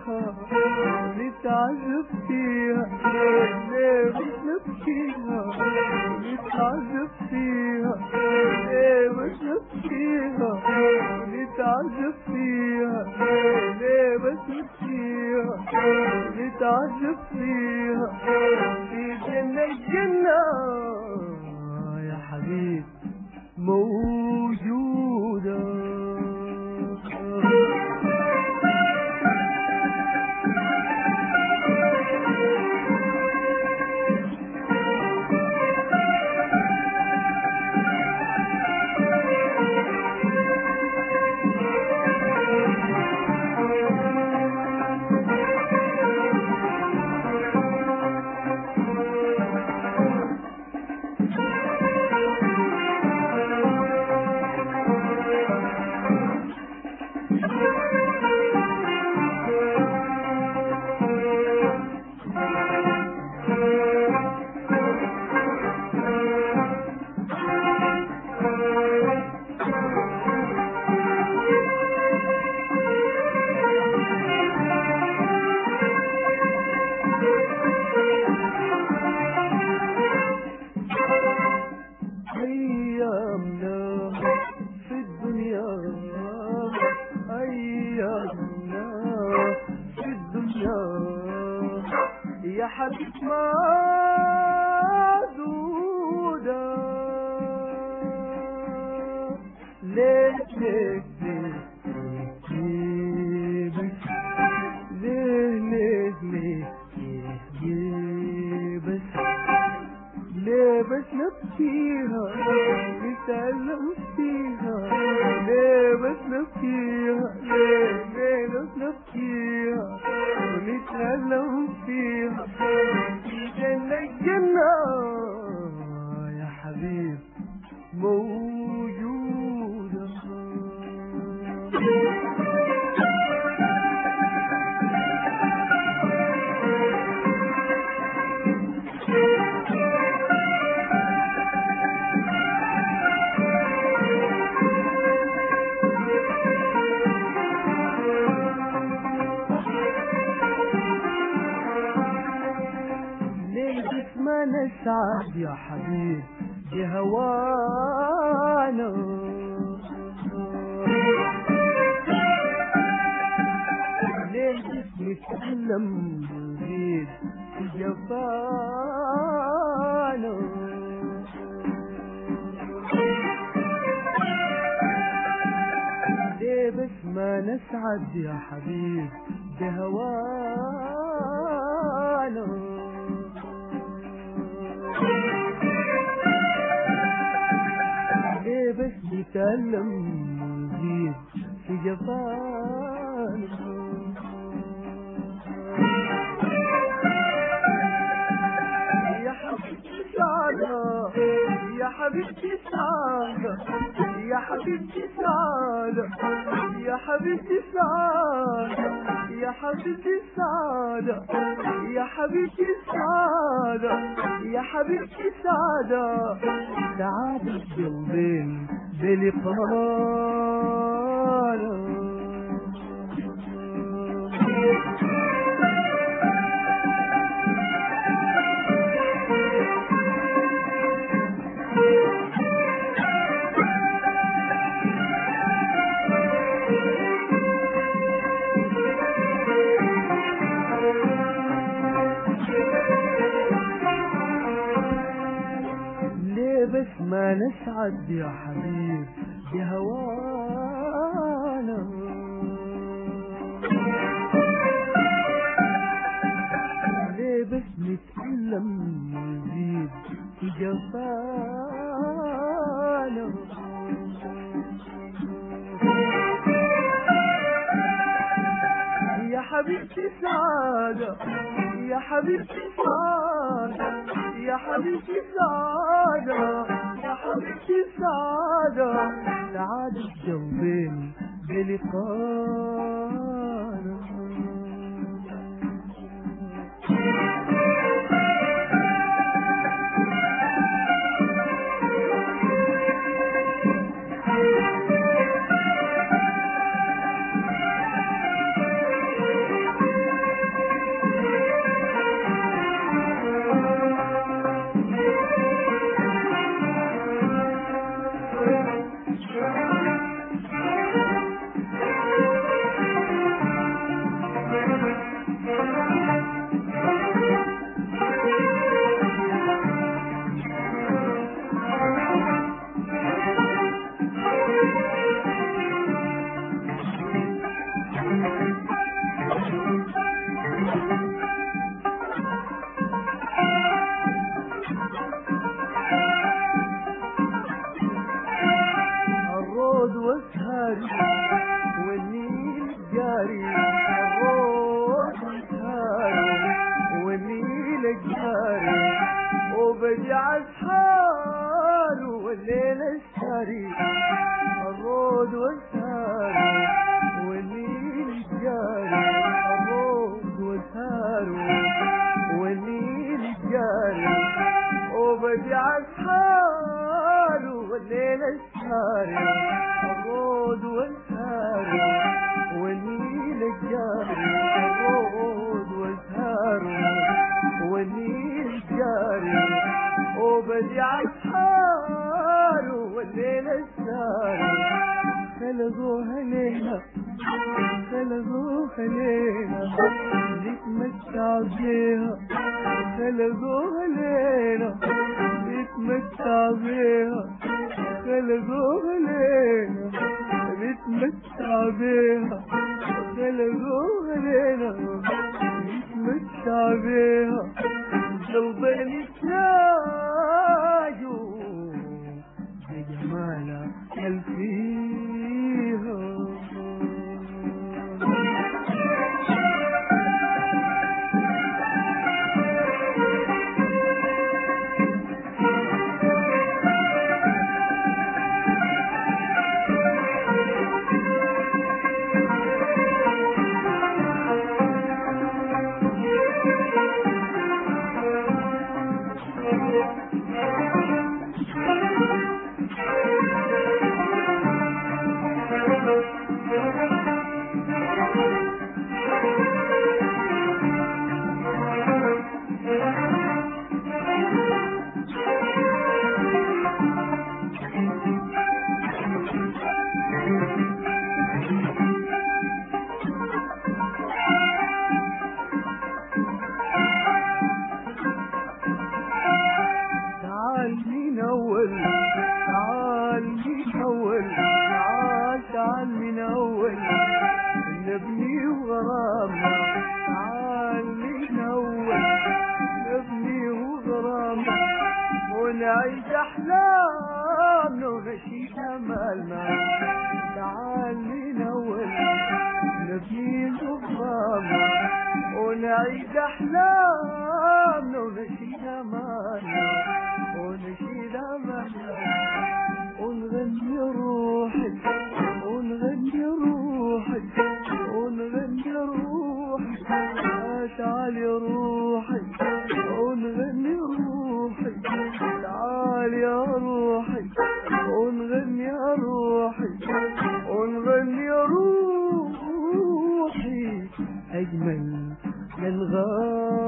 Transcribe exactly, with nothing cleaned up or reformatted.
فيها ونتعذب فيها، ليه مش نبكيها ونتعذب فيها، ليه مش نبكيها ونتعذب فيها، ليه بس نبكيها ونتعذب فيها، في جنة الجنة يا حبيب موجودة. يا حبيب معدودة، ليه ليه ليه ليه ليه ليه ليه بس ليه بس نبكيها نتألم فيها، ليه بس نبكيها، ليه ليه بس نبكيها ونتألم فيها، في جنة الجنة يا حبيب موجودة. ما نسعد يا حبيب بهوانا، ليه نتألم ونزيد في جفانا، ليه بس ما نسعد يا حبيب بهوانا، ليه بس نتألم ونزيد في جفانا، يا حبيبتي سعادة يا حبيبتي سعادة يا حبيبتي سعادة يا حبيبتي سعادة يا حبيبتي سعادة يا حبيبتي سعادة يا حبيبتي سعادة، سعادة قلبين بلقانا. بس ما نسعد يا حبيب بهوانا، ليه بس نتألم ونزيد في جفانا، يا حبيبتي سعادة يا حبيبتي سعادة يا حبيبتي سعادة يا حبيبتي سعادة، سعادة قلبين بلقانا. وبديع اسحار والليل الساري الرود والسار والنيل جاري الرود والسار والنيل جاري وبديع اسحار والليل الساري الرود والسار والنيل جاري الرود والسار والنيل جاري وبديع اسحار والليل الساري خلقوها لينا خلقوها لينا نتمتع بيها خلقوها لينا نتمتع بيها خلقوها لينا نتمتع بيها خلقوها لينا نتمتع بيها قلبي يحتاجوا بجمالها يلفيها نبني وغرامنا تعال من أول نبني وغرامنا ونعيش أحلامنا ونشيد أمالنا تعال من أول نبني وغرامنا ونعيش أحلامنا ونشيد أمالنا ونشيد أمالنا ونغني روحي ونغني روحي ونغني روحي تعال يا روحي ونغني روحي تعال يا روحي ونغني يا روحي ونغني يا روحي أجمل من غار